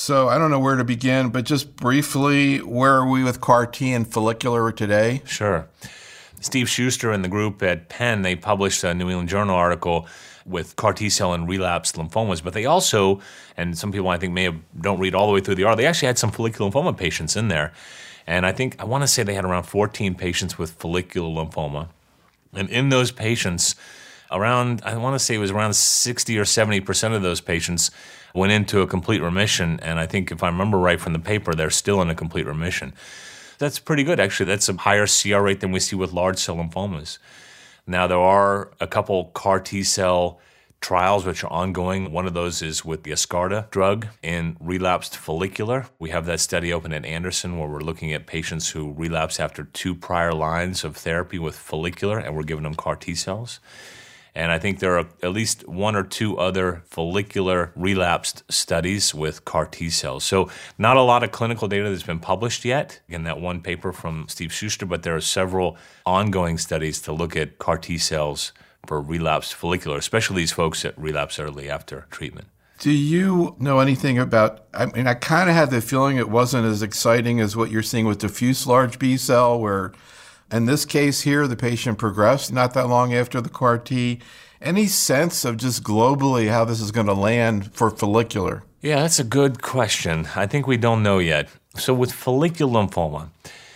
So I don't know where to begin, but just briefly, where are we with CAR T and follicular today? Sure. Steve Schuster and the group at Penn, they published a New England Journal article with CAR T-cell and relapsed lymphomas, but they also, and some people I think don't read all the way through the article, they actually had some follicular lymphoma patients in there. And I want to say they had around 14 patients with follicular lymphoma. And in those patients, I want to say it was around 60 or 70% of those patients went into a complete remission. And I think if I remember right from the paper, they're still in a complete remission. That's pretty good, actually. That's a higher CR rate than we see with large cell lymphomas. Now, there are a couple CAR T-cell trials which are ongoing. One of those is with the Yescarta drug in relapsed follicular. We have that study open at Anderson where we're looking at patients who relapse after 2 prior lines of therapy with follicular, and we're giving them CAR T-cells. And I think there are at least 1 or 2 other follicular relapsed studies with CAR T-cells. So not a lot of clinical data that's been published yet. Again, that one paper from Steve Schuster, but there are several ongoing studies to look at CAR T-cells for relapsed follicular, especially these folks that relapse early after treatment. Do you know anything about, I kind of had the feeling it wasn't as exciting as what you're seeing with diffuse large B-cell, where in this case here, the patient progressed not that long after the CAR T. Any sense of just globally how this is going to land for follicular? Yeah, that's a good question. I think we don't know yet. So with follicular lymphoma,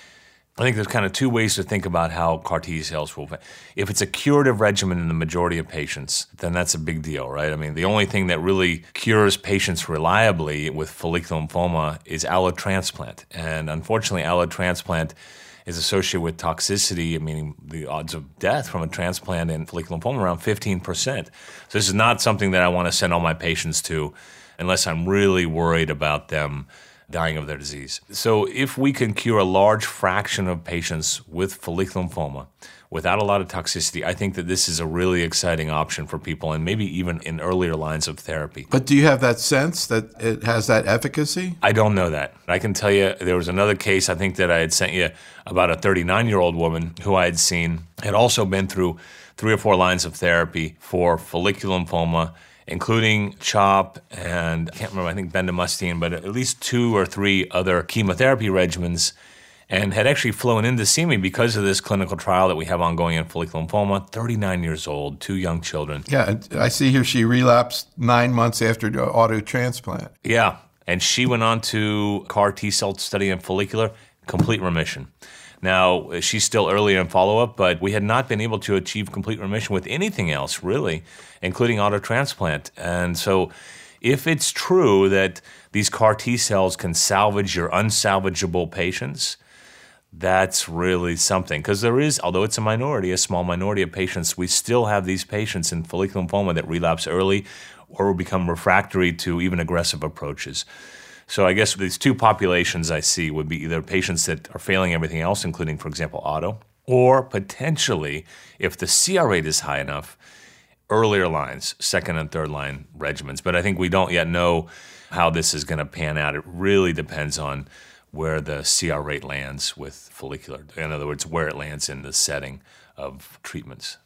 I think there's kind of 2 ways to think about how CAR T cells will. If it's a curative regimen in the majority of patients, then that's a big deal, right? I mean, the only thing that really cures patients reliably with follicular lymphoma is allotransplant. And unfortunately, allotransplant is associated with toxicity, meaning the odds of death from a transplant in follicular lymphoma around 15%. So this is not something that I want to send all my patients to unless I'm really worried about them dying of their disease. So if we can cure a large fraction of patients with follicular lymphoma without a lot of toxicity, I think that this is a really exciting option for people and maybe even in earlier lines of therapy. But do you have that sense that it has that efficacy? I don't know that. I can tell you there was another case I think that I had sent you about a 39-year-old woman who I had seen had also been through 3 or 4 lines of therapy for follicular lymphoma, including CHOP and I can't remember, I think bendamustine, but at least 2 or 3 other chemotherapy regimens, and had actually flown in to see me because of this clinical trial that we have ongoing in follicular lymphoma. 39 years old, 2 young children. Yeah, I see here she relapsed 9 months after the auto transplant. Yeah, and she went on to CAR T-cell study in follicular, complete remission. Now, she's still early in follow-up, but we had not been able to achieve complete remission with anything else, really, including auto transplant. And so if it's true that these CAR T-cells can salvage your unsalvageable patients, that's really something. Because there is, although it's a small minority of patients, we still have these patients in follicular lymphoma that relapse early or will become refractory to even aggressive approaches. So I guess these 2 populations I see would be either patients that are failing everything else, including, for example, auto, or potentially, if the CR rate is high enough, earlier lines, 2nd and 3rd line regimens. But I think we don't yet know how this is going to pan out. It really depends on where the CR rate lands with follicular. In other words, where it lands in the setting of treatments.